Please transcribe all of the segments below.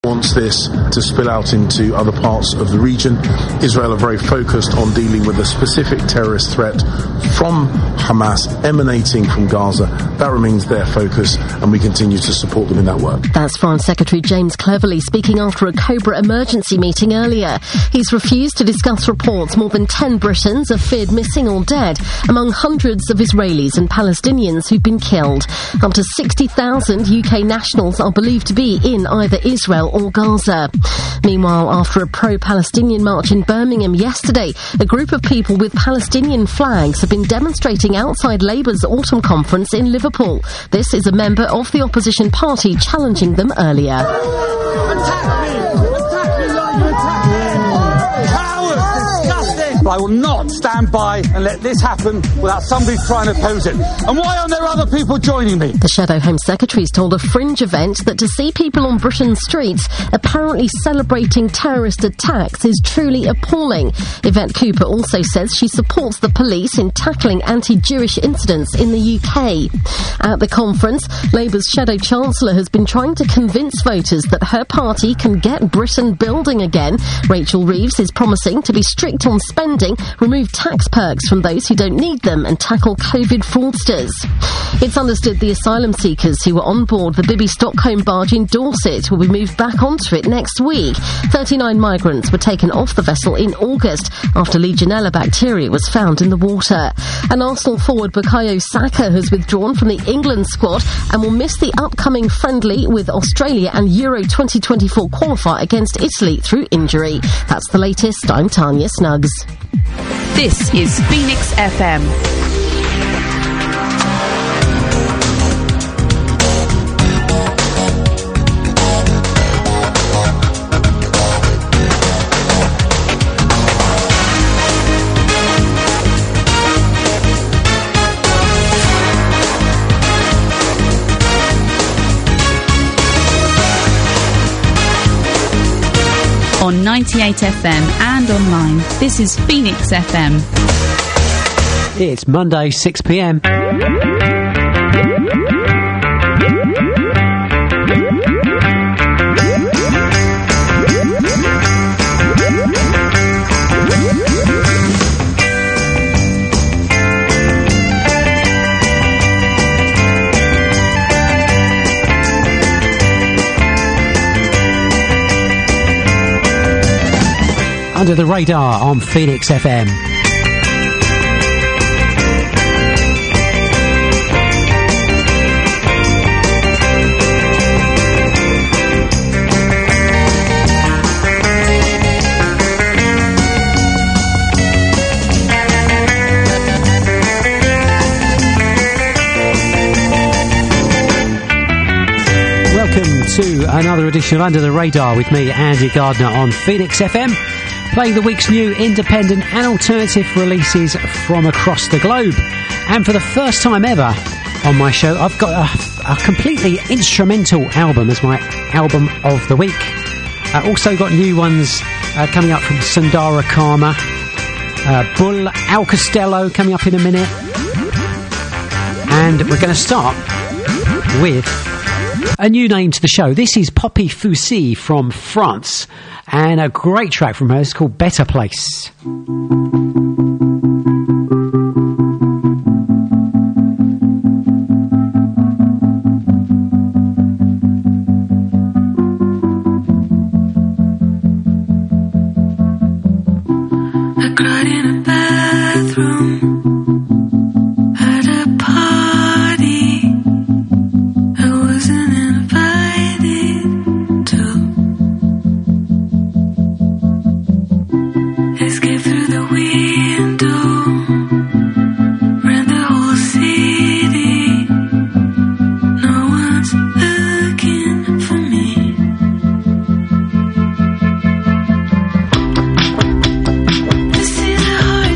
wants this to spill out into other parts of the region. Israel are very focused on dealing with a specific terrorist threat from Hamas emanating from Gaza. That remains their focus, and we continue to support them in that work. That's Foreign Secretary James Cleverly speaking after a Cobra emergency meeting earlier. He's refused to discuss reports more than 10 Britons are feared missing or dead, among hundreds of Israelis and Palestinians who've been killed. Up to 60,000 UK nationals are believed to be in either Israel or Gaza. Meanwhile, after a pro-Palestinian march in Birmingham yesterday, a group of people with Palestinian flags have been demonstrating outside Labour's autumn conference in Liverpool. This is a member of the opposition party challenging them earlier. I will not stand by and let this happen without somebody trying to oppose it. And why aren't there other people joining me? The Shadow Home Secretary's told a Fringe event that to see people on Britain's streets apparently celebrating terrorist attacks is truly appalling. Yvette Cooper also says she supports the police in tackling anti-Jewish incidents in the UK. At the conference, Labour's Shadow Chancellor has been trying to convince voters that her party can get Britain building again. Rachel Reeves is promising to be strict on spending, remove tax perks from those who don't need them and tackle COVID fraudsters. It's understood the asylum seekers who were on board the Bibby Stockholm barge in Dorset will be moved back onto it next week. 39 migrants were taken off the vessel in August after Legionella bacteria was found in the water. And Arsenal forward Bukayo Saka has withdrawn from the England squad and will miss the upcoming friendly with Australia and Euro 2024 qualifier against Italy through injury. That's the latest. I'm Tanya Snuggs. This is Phoenix FM. On 98 FM and online, this is Phoenix FM. It's Monday, 6 p.m. Under the radar on Phoenix FM. Welcome to another edition of Under the Radar with me, Andy Gardner, on Phoenix FM. Playing the week's new independent and alternative releases from across the globe. And for the first time ever on my show, I've got a completely instrumental album as my album of the week. Also got new ones coming up from Sundara Karma, Bull, Al Costello coming up in a minute. And we're going to start with a new name to the show. This is Poppy Foussi from France. And a great track from her is called Better Place. I cried in a bathroom at a party I wasn't invited to. Escape through the window, ran the whole city. No one's looking for me. This is a hard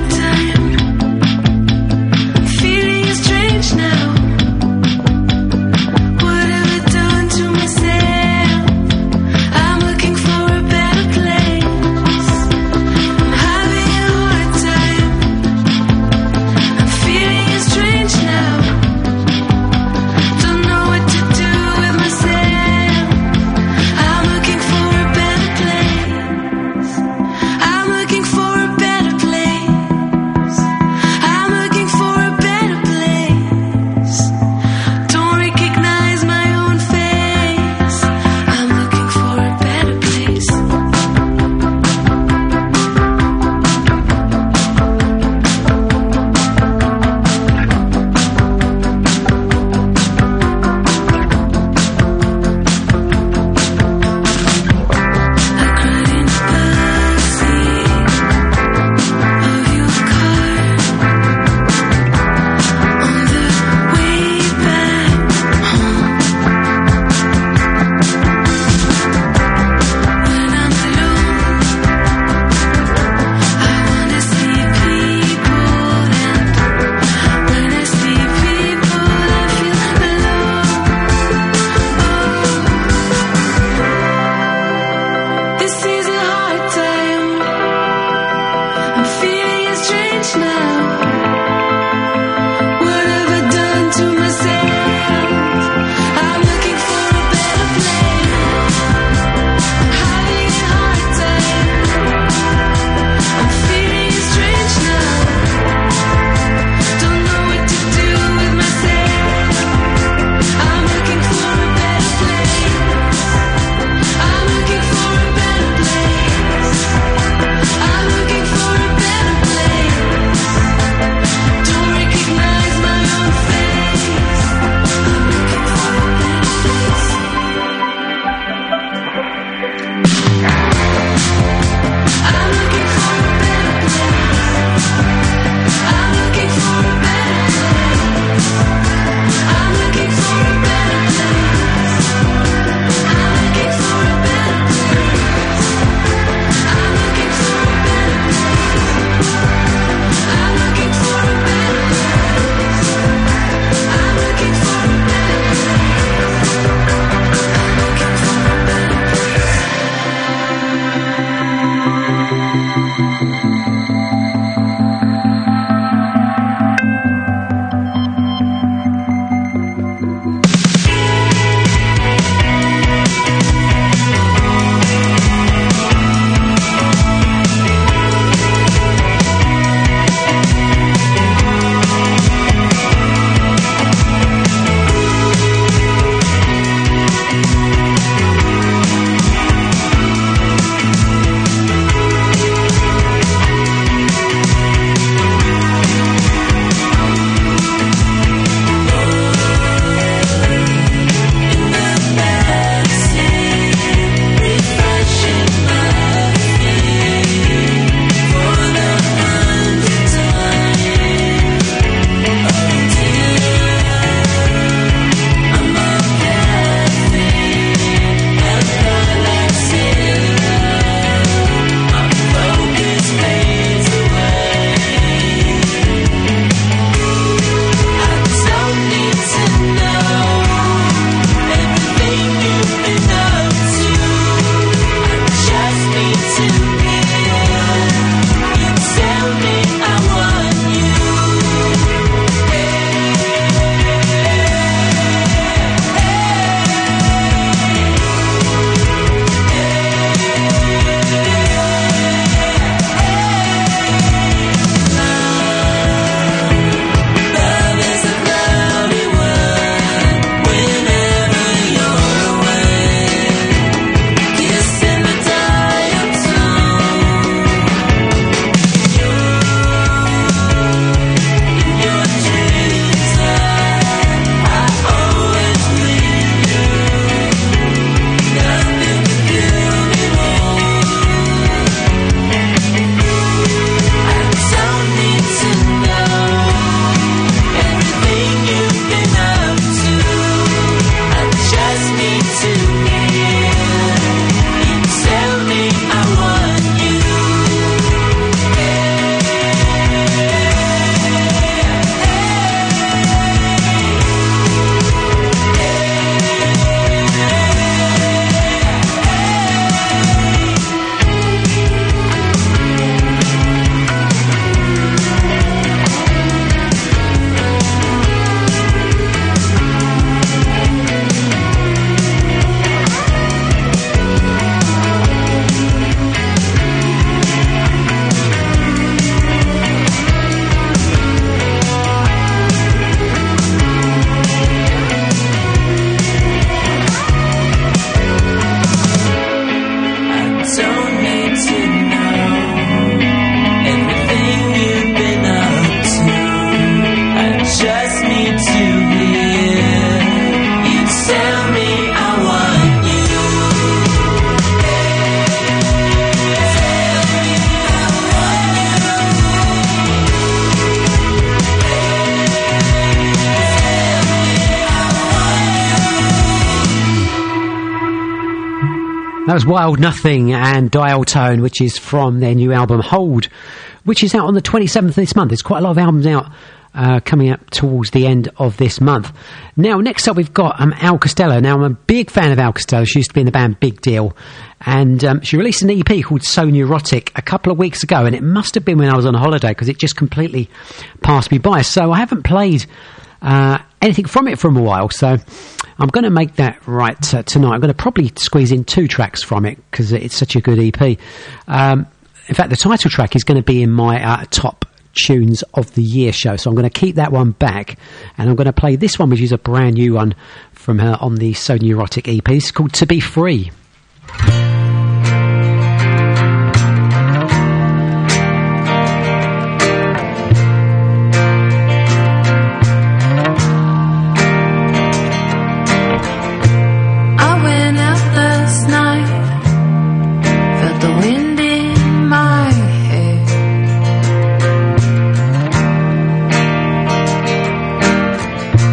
was Wild Nothing and Dial Tone, which is from their new album Hold, which is out on the 27th of this month. There's quite a lot of albums out coming up towards the end of this month. Now, next up we've got Al Costello. Now, I'm a big fan of Al Costello. She used to be in the band Big Deal, and she released an EP called So Neurotic a couple of weeks ago, and it must have been when I was on holiday because it just completely passed me by. So I haven't played anything from it for a while, so I'm going to make that right tonight. I'm going to probably squeeze in 2 tracks from it because it's such a good EP. In fact, the title track is going to be in my top tunes of the year show, so I'm going to keep that one back, and I'm going to play this one, which is a brand new one from her on the So Neurotic EP. It's called To Be Free.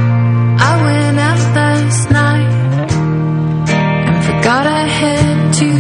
Got a head to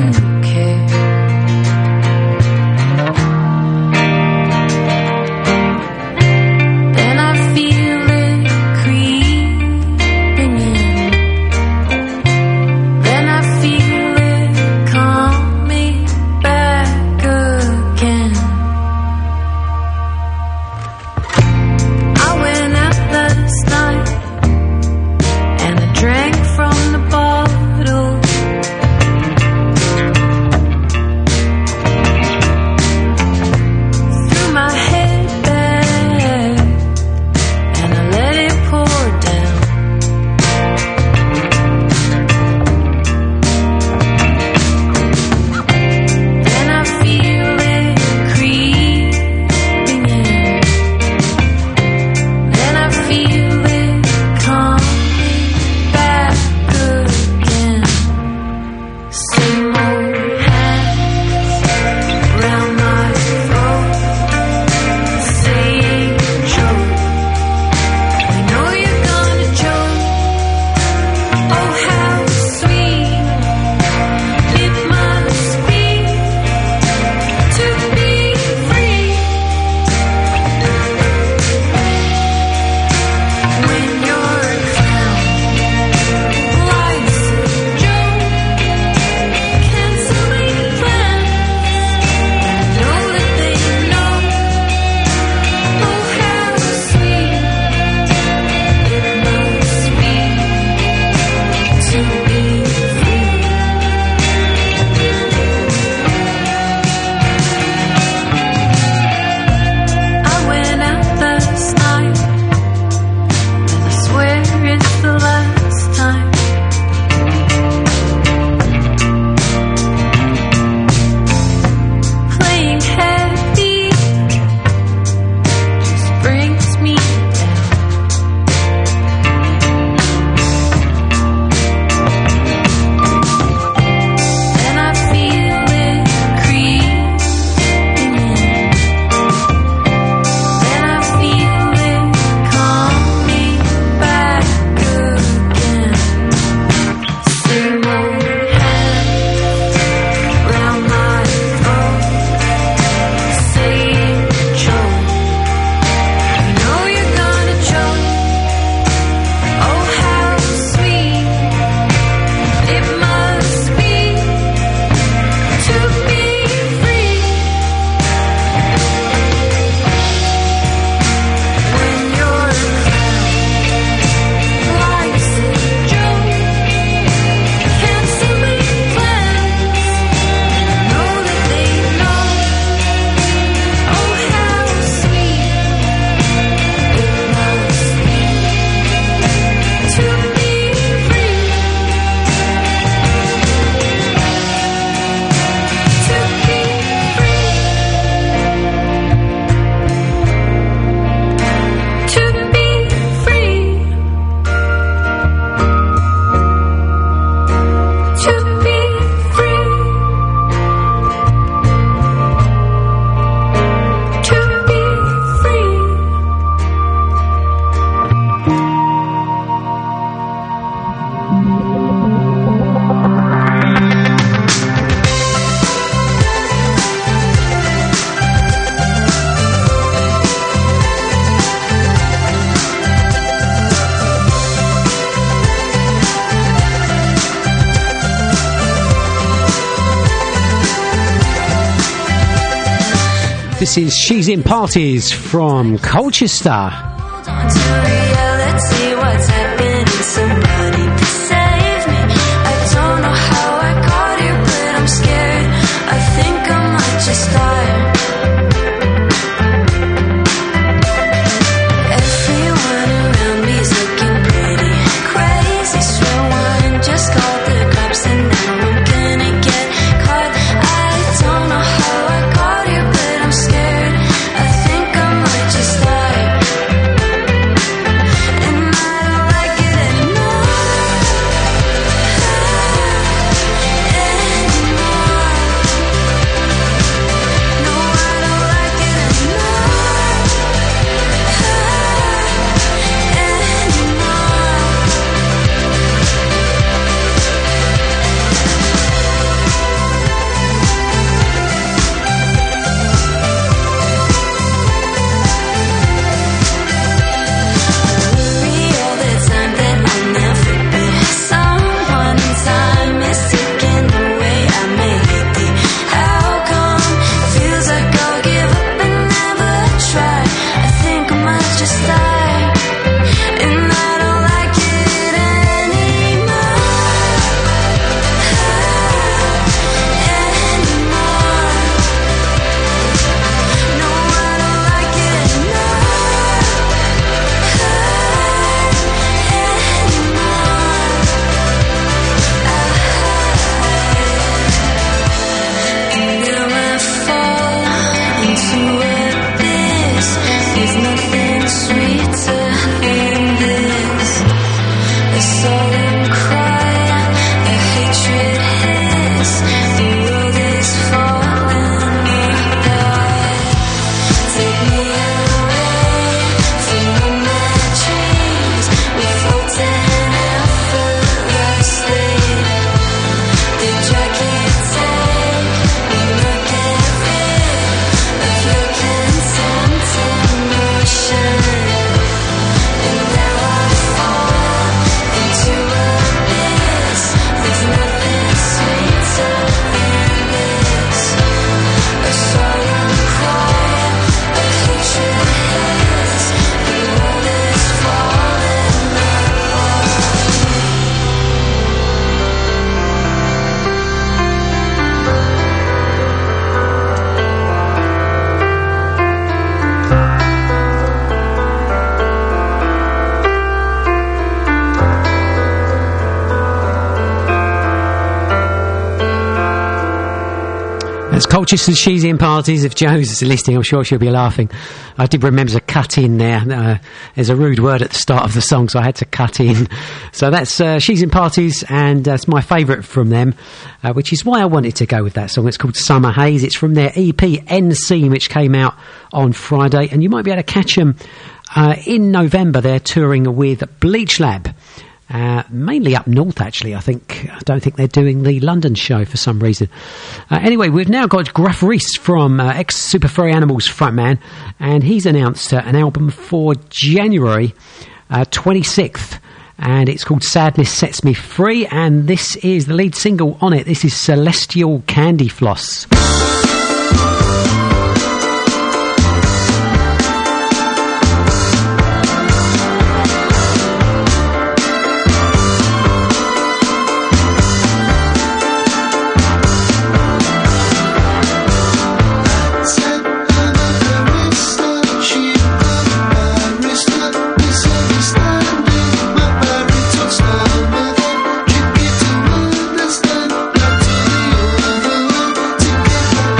This is She's in Parties from Colchester. Hold on to reality, what's happening? Somebody please save me. I don't know how I got here, but I'm scared. I think I might just die. Everyone around me's looking pretty crazy. Swear one just called the cops and now I'm gonna get caught. I don't know how I got here, but I'm scared. I think I might just die. And I don't like it anymore. No, I don't like it worry all the time that I'll never be someone in time is taking away. I made the outcome. Feels like I'll give up and never try. I think I might just die. And I don't like it anymore. No, I don't like it Now I fall into abyss. There's nothing sweeter than this. A solemn cry, a hatred hiss. The world is falling apart. Take me away from my dreams. We're floating effortlessly. The drag can't take, we not get rid of your contempt and emotion. And now I fall into abyss. There's nothing sweeter than this. A solemn cry, a hatred hiss. The world is falling apart. That's Colchester's She's in Parties. If Joe's listening, I'm sure she'll be laughing. I did remember to cut in there. There's a rude word at the start of the song, so I had to cut in. So that's She's in Parties, and it's my favourite from them, which is why I wanted to go with that song. It's called Summer Haze. It's from their EP NC, which came out on Friday, and you might be able to catch them in November. They're touring with Bleach Lab. Mainly up north, actually. I don't think they're doing the London show for some reason. Anyway, we've now got Gruff Rhys from ex-Super Furry Animals frontman, and he's announced an album for January 26th, and it's called Sadness Sets Me Free, and this is the lead single on it. This is Celestial Candy Floss. Understand, like to the other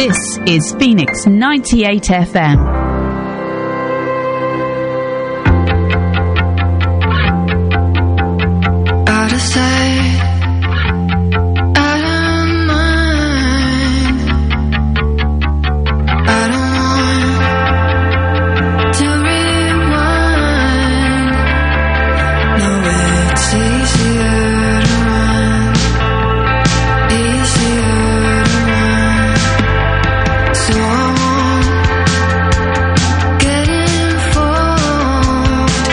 This is Phoenix 98 FM. Out of sight, out of mind. I don't want to rewind. No, it's easier to run, easier to run. So I won't get involved.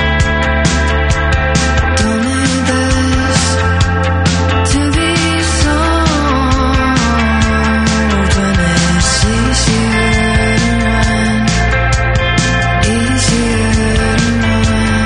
Don't need this to be solved. When it's easier to run, easier to run.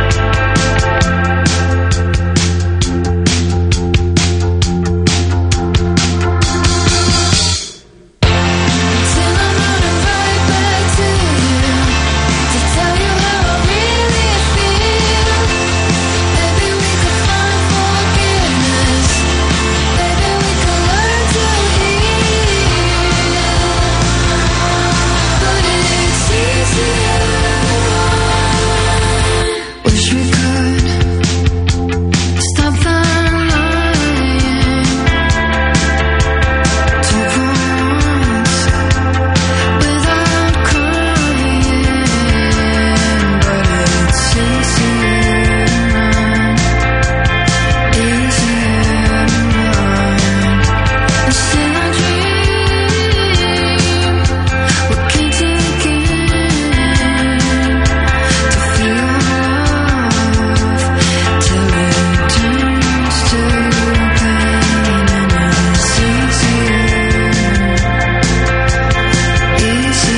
Till I'm running right back to you to tell you how I really feel. Maybe we could find forgiveness. Maybe we could learn to heal. But it's easier to run. Wish we could stop that lying. Talk for once without crying. But it's easier to run, easier to run. And still I dream we're kin to the game, to feel love till it turns to pain. And it's easier to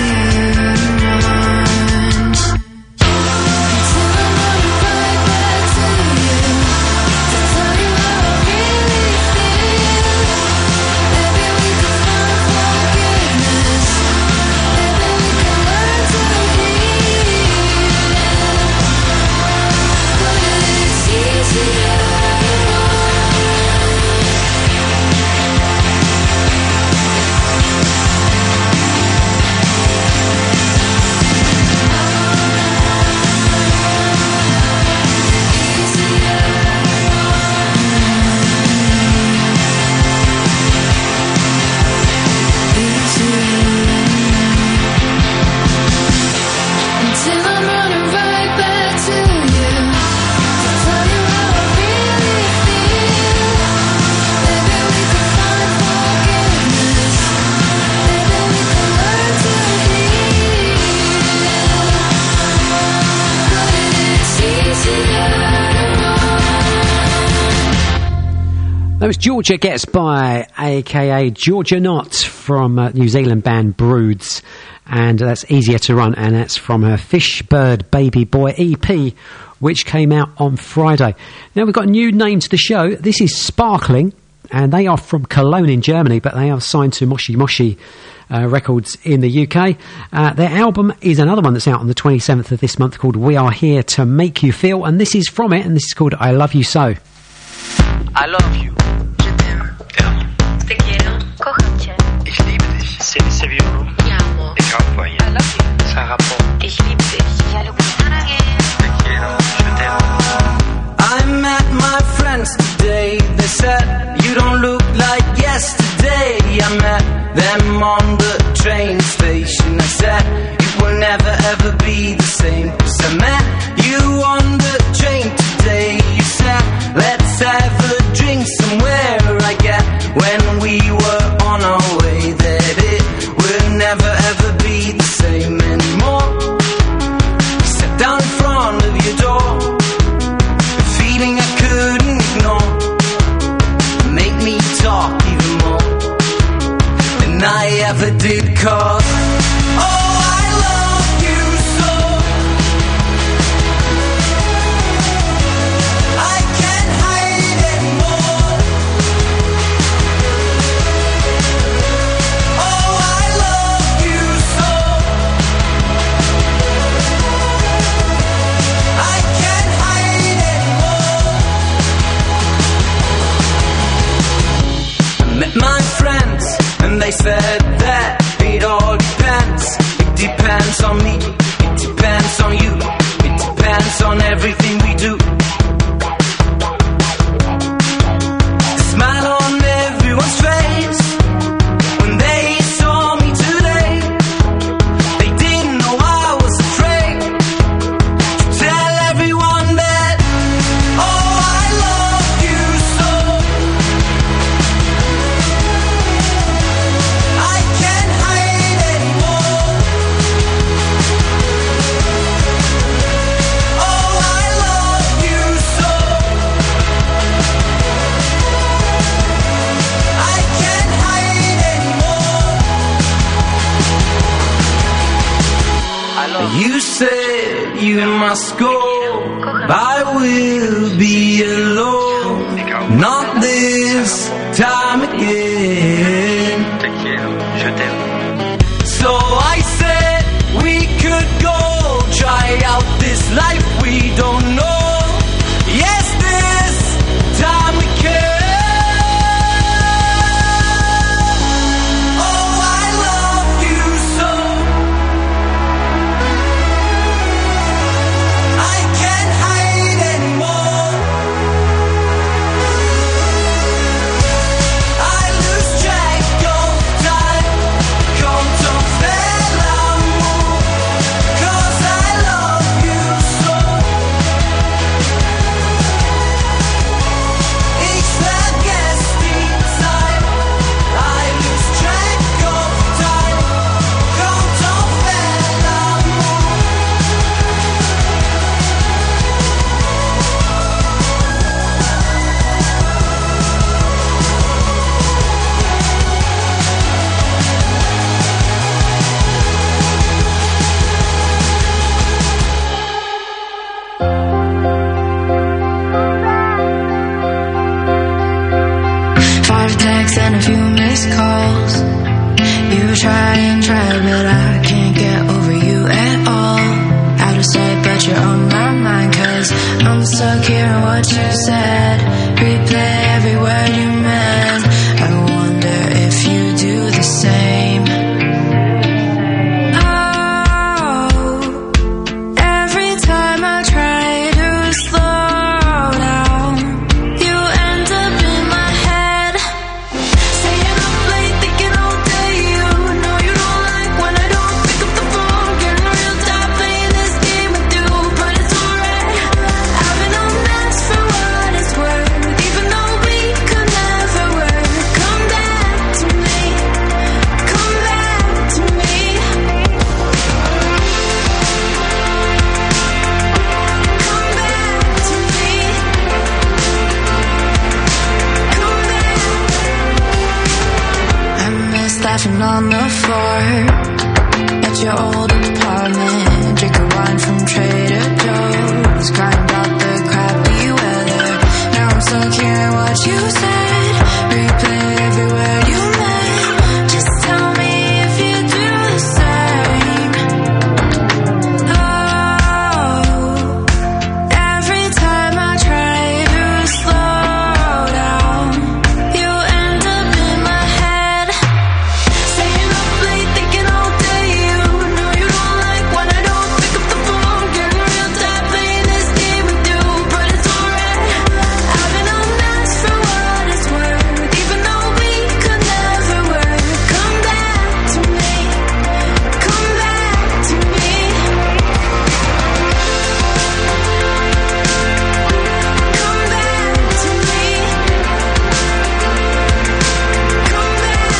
run. Till I'm running right back to you to tell you how I really feel. Maybe we could find forgiveness. Maybe we could learn to heal. But it's easier to Until I'm running right back to you to tell you how I really feel. Maybe we could find forgiveness. Maybe we could learn to heal. But it's easier to run. That was Georgia Gets By, aka Georgia Knott, from New Zealand band Broods, and that's Easier to Run, and that's from her Fish Bird Baby Boy EP, which came out on Friday. Now we've got a new name to the show. This is Sparkling, and they are from Cologne in Germany, but they are signed to Moshi Moshi Records in the UK. Their album is another one that's out on the 27th of this month, called We Are Here to Make You Feel, and this is from it, and this is called I Love You So. I love you. Je t'aime. Te amo. Te quiero. Kocham cię. Ich liebe dich. C'est violent. Ti amo. Ich auch bei ihr. I love you. C'est un rapport. Ich liebe dich. Ja lubię. Te quiero. Je t'aime. I met my friends today. They said you don't look like yesterday. I met them on the train station. I said it will never ever be the same. 'Cause I met you on the train today. You said let's have a drink somewhere. I get when we were on our way that it will never ever be the same anymore. You sat down in front of your door, a feeling I couldn't ignore. Make me talk even more than I ever did, 'cause oh, I love you so. I can't hide anymore. Oh, I love you so. I can't hide anymore. I met my friends and they said that depends on me, it depends on you, it depends on everything we do. The smile on everyone's face when they saw me today. They didn't know I was afraid to tell everyone that, oh, I love you so. I can't hide anymore. Oh, I love you so. I can't hide anymore. You said you must go, I will be alone, not this time again. Te quiero, je t'aime. So I said we could go try out this life we don't know. Yes, this time we can. Oh, I love you so. I can't hide anymore. I lose track of time. Come to faire l'amour, 'cause I love you so. Ich vergesse die Zeit. I lose track of time. Come to faire l'amour. Five texts and a few missed calls. You try and try, but I can't get over you at all. Out of sight, but you're on my mind, 'cause I'm stuck hearing what you said. Replay every word you meant. I wonder if you do the same. Oh, every time I try to slow down, you end up in my head. Staying up late, thinking all day. You know you don't like when I don't pick up the phone. Getting real tired playing this game with you, but it's alright. I've been on this for what it's worth, even though we could never work. Come back to me, come back to me. Come back to me. Come back. I miss laughing on the floor at your old apartment, drinking wine from Trader Joe's, crying about the crappy weather. Now I'm stuck hearing what you said. Replay every word you meant. Just tell me if you do the same. Oh, every time I try to slow down, you end up in my head. Staying up late, thinking all day. You know you don't like when I don't pick up the phone. Getting real tired playing this game with you, but it's alright. I've been on this for what it's worth, even though we could never work. Come back to me, come back to me. Come back to me. Come back.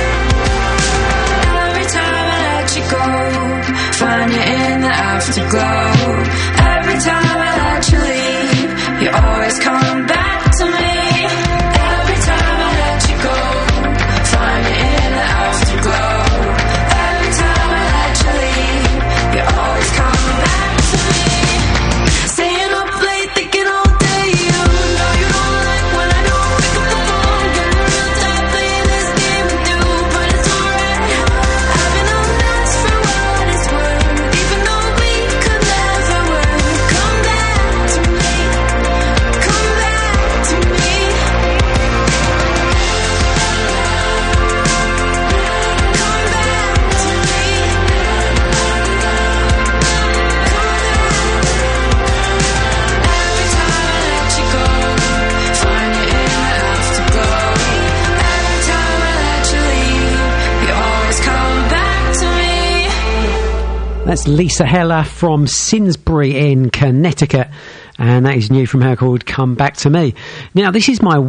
Every time I let you go, find you in the afterglow. Every time I let you leave, you always come back to me. Every time I let you go, find you in the afterglow. Every time I let you leave, you always come back to me. Staying up late, thinking all day. You know you don't like when I don't pick up the phone. Getting real tired playing this game with you, but it's alright. I've been on this for what it's worth, even though we could never That's Lisa Heller from Simsbury in Connecticut, and that is new from her, called Come Back to Me. Now, this is my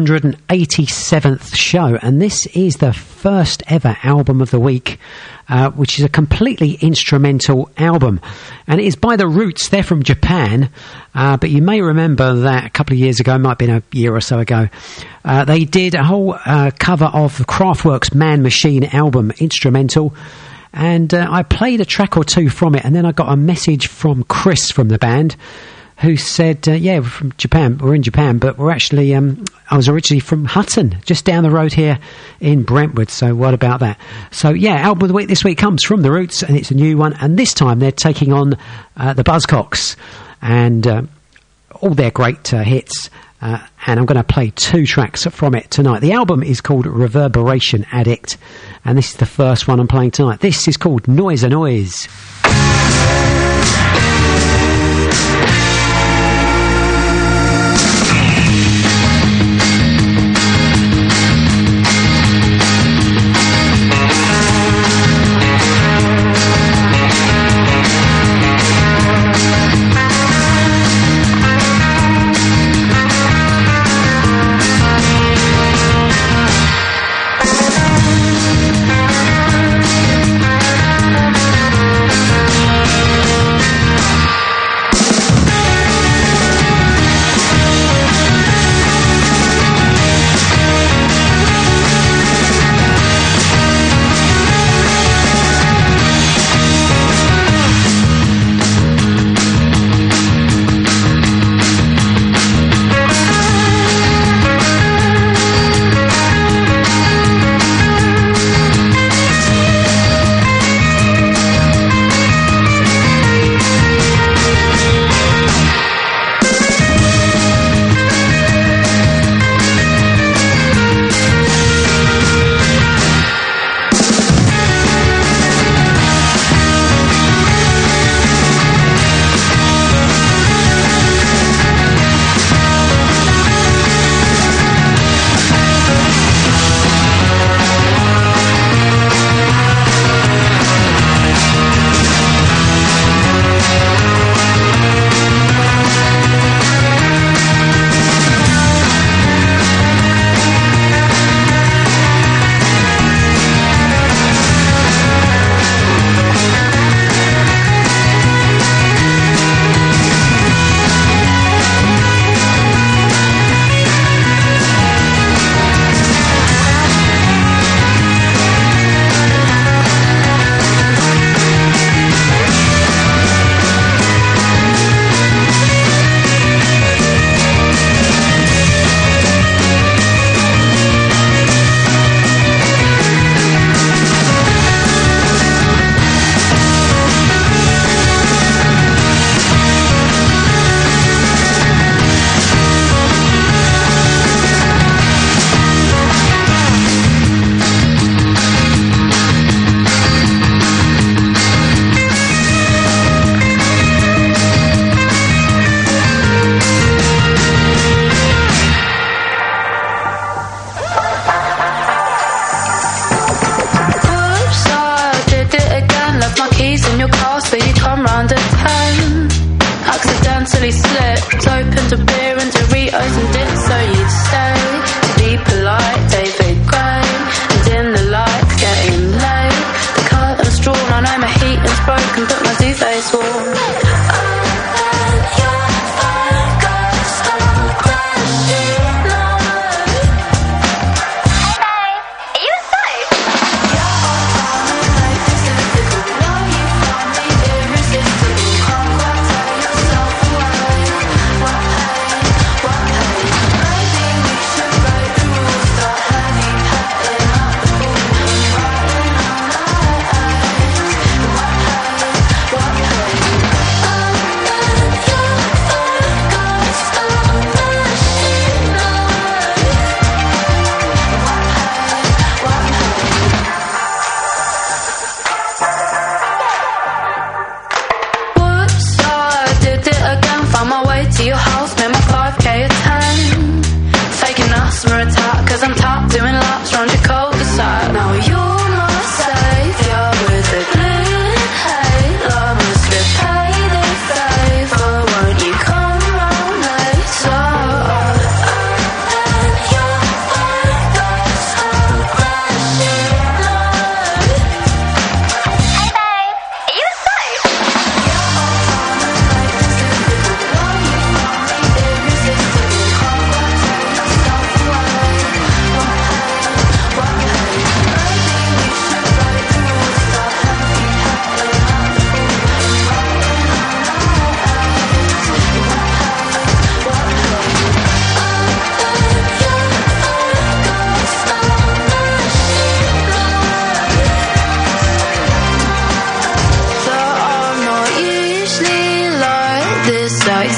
187th show, and this is the first ever album of the week, which is a completely instrumental album, and it is by The Roots. They're from Japan, but you may remember that a couple of years ago, it might have been a year or so ago, they did a whole cover of the Kraftwerk's Man Machine album, instrumental. And I played a track or two from it, and then I got a message from Chris from the band, who said, yeah, we're from Japan, we're in Japan, but we're actually, I was originally from Hutton, just down the road here in Brentwood, so what about that? So yeah, album of the week this week comes from The Roots, and it's a new one, and this time they're taking on the Buzzcocks, and all their great hits, and I'm going to play two tracks from it tonight. The album is called Reverberation Addict, and this is the first one I'm playing tonight. This is called Noise a Noise. Now you're my savior with a glint halo.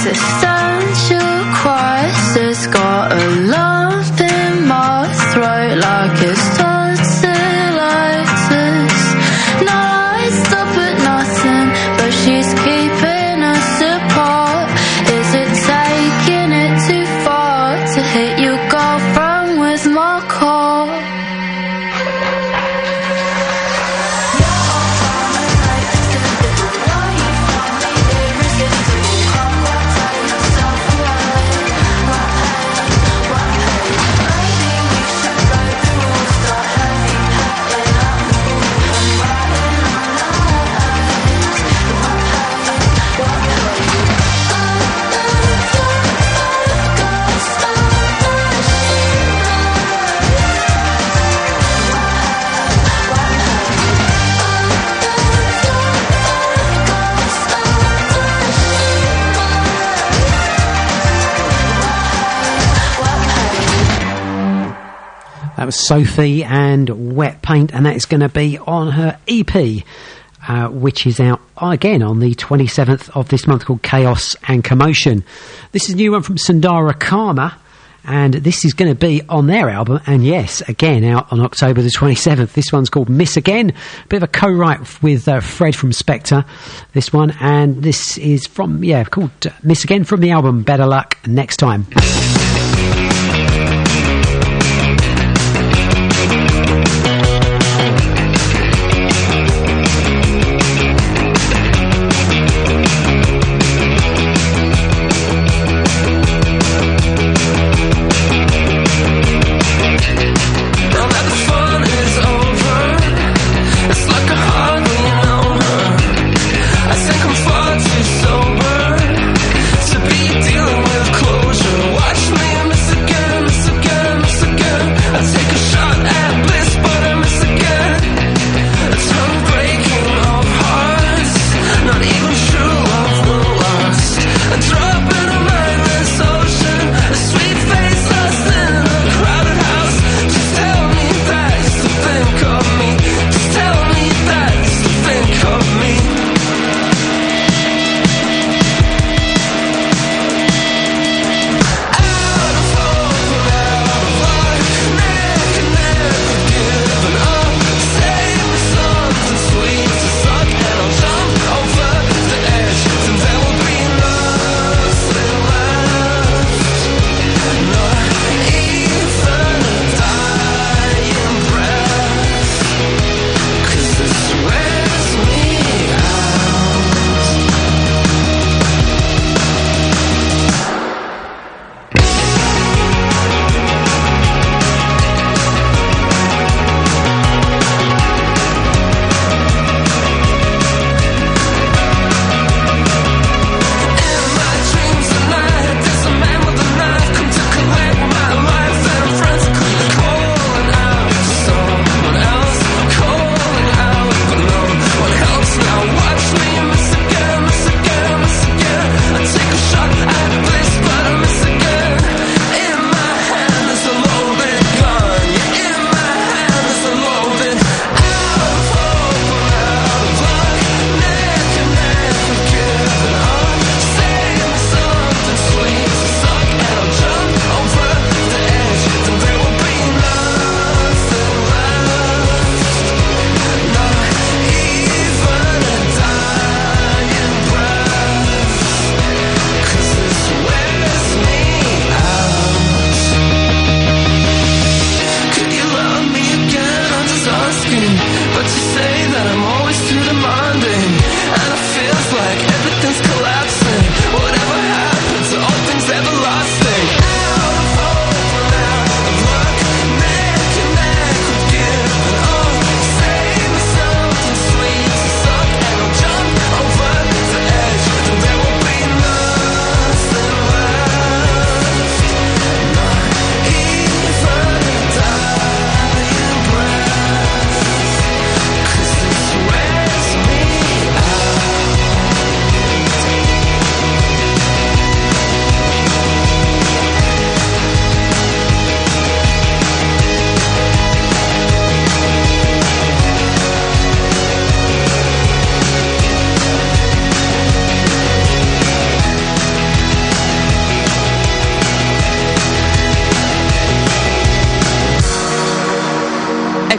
existential crisis. Got a lump in my throat like it's tonsillitis. No, I stop at nothing, but she's keeping us apart. Is it taking it too far to hit your girlfriend with my car? That was Sophie and Wet Paint, and that is going to be on her EP, which is out again on the 27th of this month, called Chaos and Commotion. This is a new one from Sundara Karma, and this is going to be on their album, and yes, again, out on October the 27th. This one's called Miss Again, a bit of a co-write with Fred from Spectre, this one, and this is from, called Miss Again, from the album Better Luck Next Time. Watch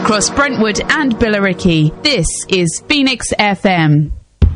across Brentwood and Billericay. This is Phoenix FM.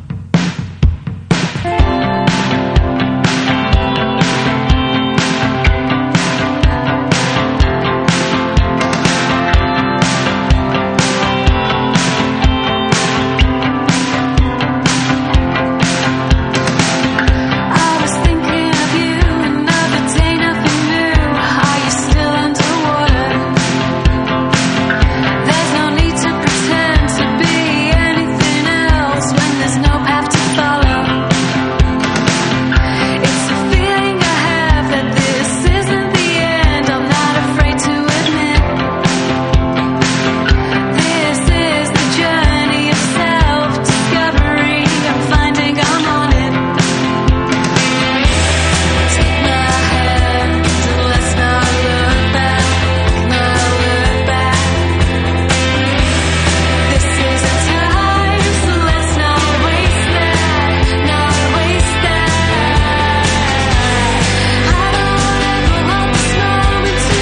There's no need to pretend to be anything else when there's no path to follow. It's a feeling I have that this isn't the end. I'm not afraid to admit this is the journey of self-discovery. I'm finding I'm on it. Take my hand and let's not look back, not look back. This is a time, so let's not waste that, not waste that. I don't ever want this moment to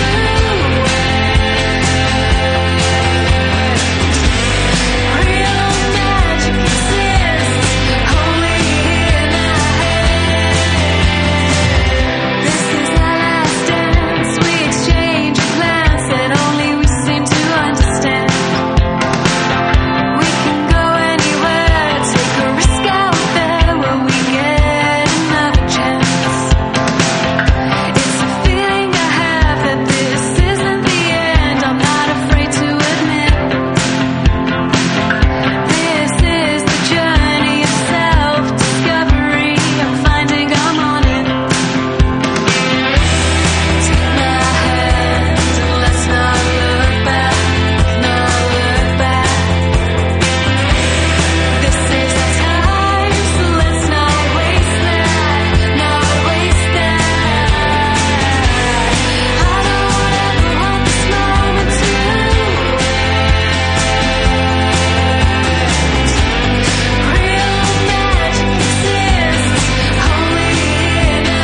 end. Real magic exists only in our head. This is our last dance. We exchange a glance that only we seem to understand. We can go anywhere, take a risk out there where we get another chance. It's a feeling I have that this isn't the end. I'm not afraid to admit this is the journey of self-discovery. I'm finding I'm on it. Take my hand and let's not look back, not look back. This is a time, so let's not waste that, not waste that. I don't ever want this moment to end. Real magic exists only in our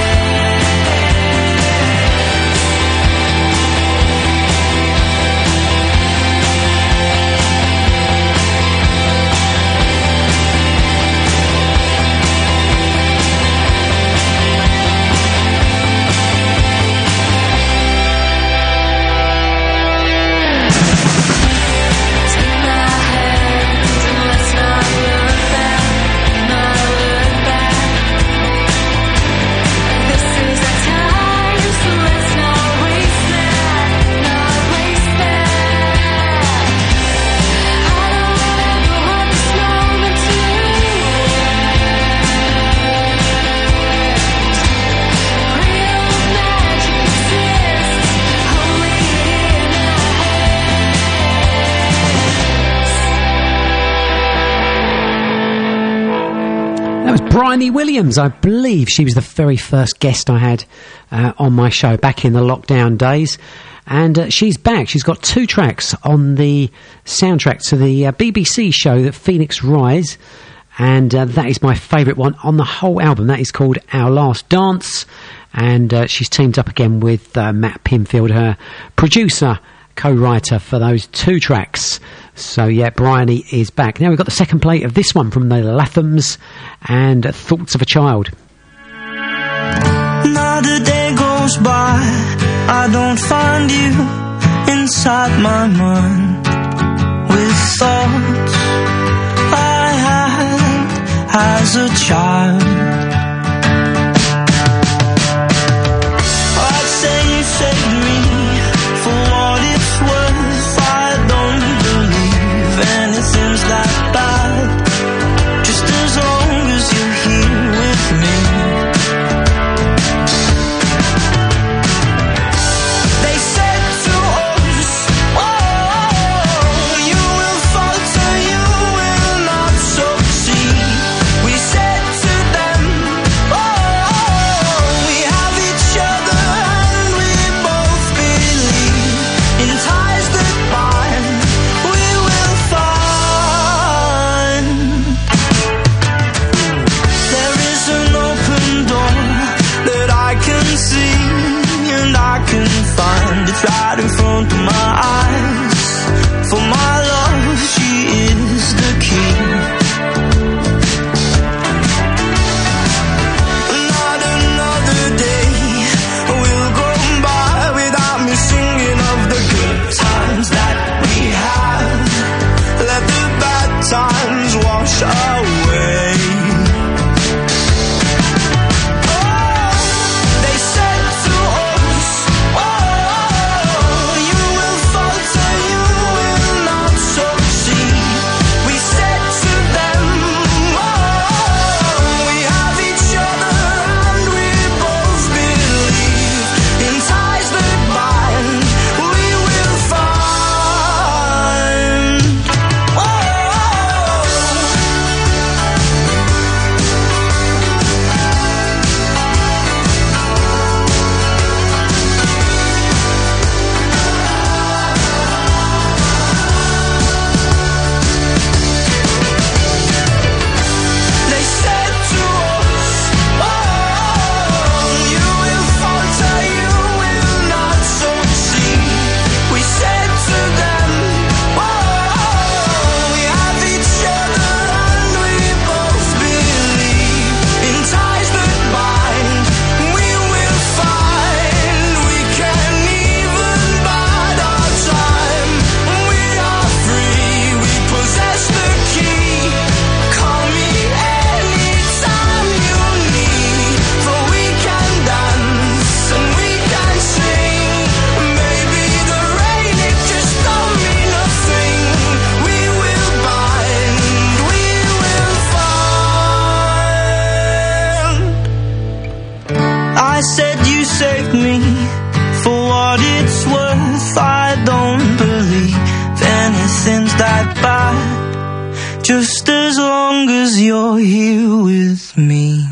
Take my hand and let's not look back, not look back. This is a time, so let's not waste that, not waste that. I don't ever want this moment to end. Real magic exists only in our That was Bryony Williams. I believe she was the very first guest I had on my show back in the lockdown days. And she's back. She's got 2 tracks on the soundtrack to the BBC show, that Phoenix Rise. And that is my favourite one on the whole album. That is called Our Last Dance. And she's teamed up again with Matt Pinfield, her producer, co-writer for those 2 tracks. So yeah, Bryony is back. Now we've got the second plate of this one from the Lathams and Thoughts of a Child. Not a day goes by, I don't find you inside my mind with thoughts I had as a child. I'd say you saved me for what it's worth. I don't believe anything's that bad, just as long as you're here with me. They said to us, oh, you will falter, you will not succeed. We said to them, just as long as you're here with me.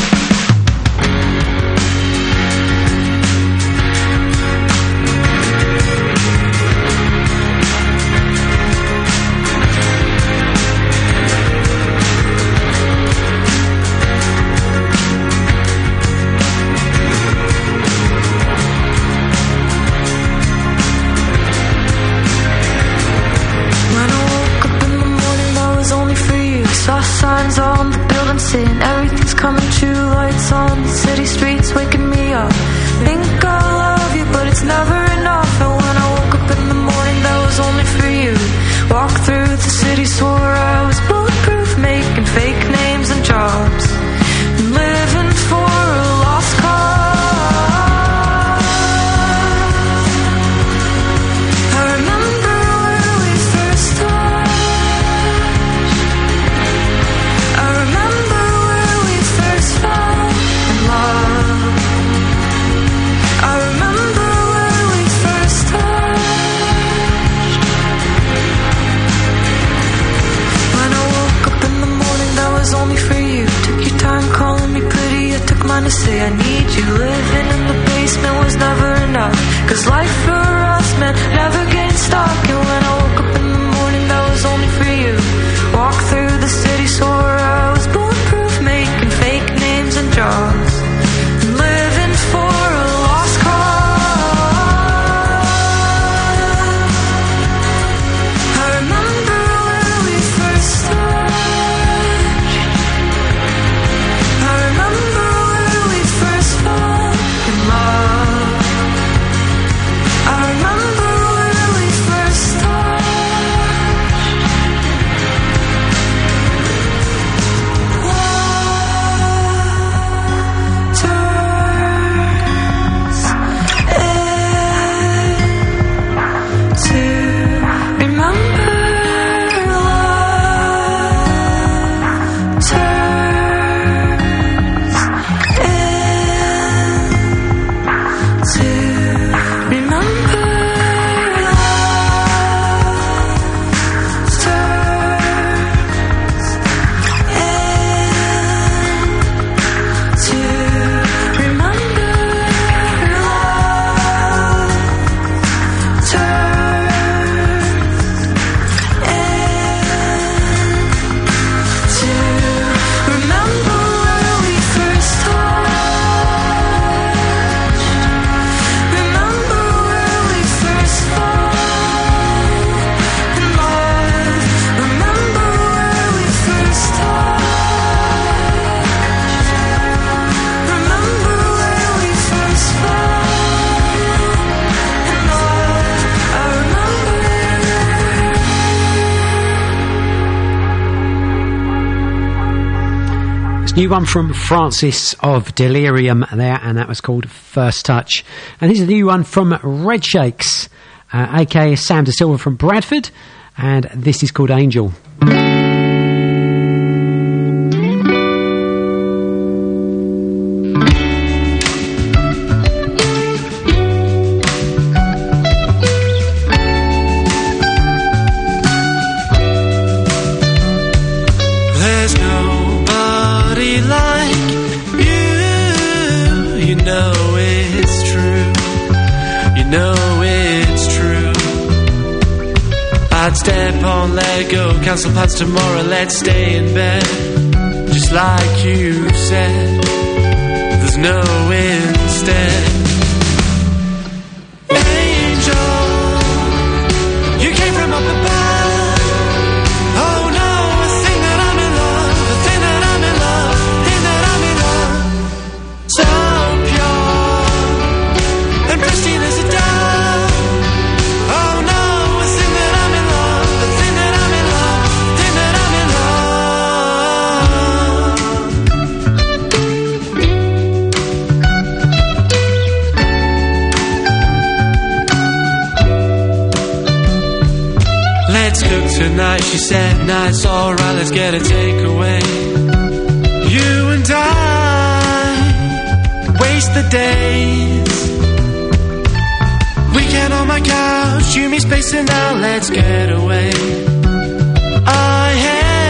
Signs on the building saying everything's coming true. Lights on the city streets waking me up. Think I love you, but it's never enough. And when I woke up in the morning, that was only for you. Walk through the city, swore I was bulletproof, making fake names and jobs, and living for a lost cause. I remember where we first started. I remember where we first fell in love. I remember where we first touched. When I woke up in the morning, that was only for you. Took your time calling me pretty, I took mine to say I need you. Living in the basement was never enough, 'cause life for us meant never getting stuck. And when I woke up in the morning, that was only for you. Walk through the city, swore I was bulletproof, making fake names and jobs, and living for a lost cause. I remember where we first touched. I remember where we first fell in love. I remember where we first New one from Francis of Delirium there, and that was called First Touch. And this is a new one from Red Shakes, aka Sam De Silva from Bradford, and this is called Angel. Step on, let go, cancel plans tomorrow, let's stay in bed. Just like you said, there's no instead. Angel, you came from up above. Oh no, a thing that I'm in love, a thing that I'm in love, a thing that I'm in love. So pure and pristine as a dove. Oh no, a thing that I'm in love, a thing that I'm in love, a thing that I'm in love. Let's cook tonight, she said. Nice, alright, let's get a takeaway. You and I waste the days. Weekend on my couch, you me spacing out, let's get away. I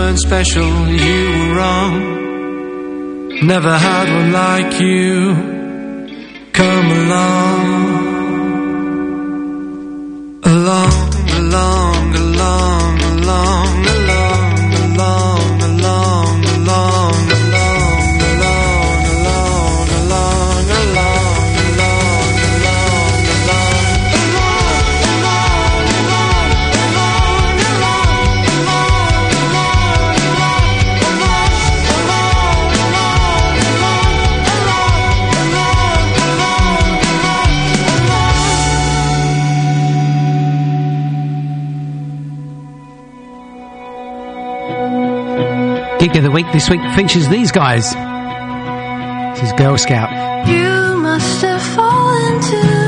weren't special, you were wrong. Never had one like you come along. Along, along, along, along, along, along, along, along, along, along, along, Gig of the week this week features these guys. This is Girl Scout. You must have fallen to